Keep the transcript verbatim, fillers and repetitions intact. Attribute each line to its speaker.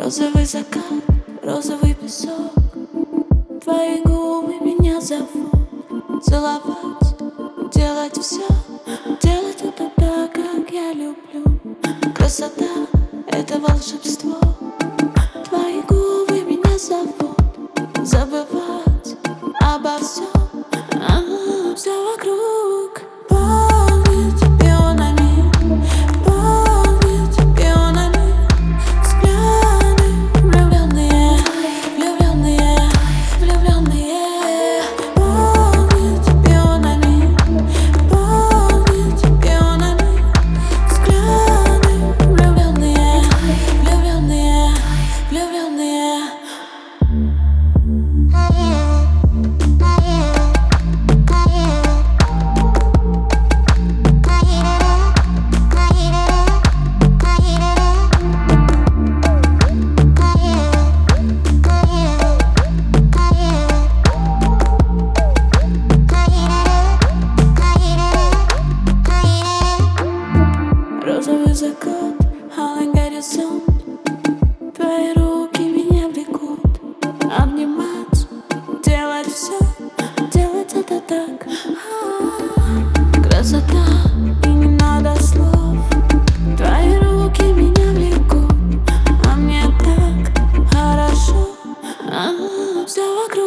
Speaker 1: Розовый закат, розовый песок, твои губы меня зовут. Целовать, делать все, делать это так, как я люблю. Красота — это волшебство, твои губы меня зовут. Забывать обо всем, а, все вокруг пахнет пионами, пахнет пионами. Взгляды влюбленные, влюбленные, влюбленные. Пахнет пионами, пахнет пионами. Взгляды влюбленные, влюбленные, влюбленные. Розовый закат, алый горизонт, твои руки меня влекут. Обнимать, делать все, делать это так, а, красота, и не надо слов. Твои руки меня влекут, а мне так хорошо, а, все вокруг.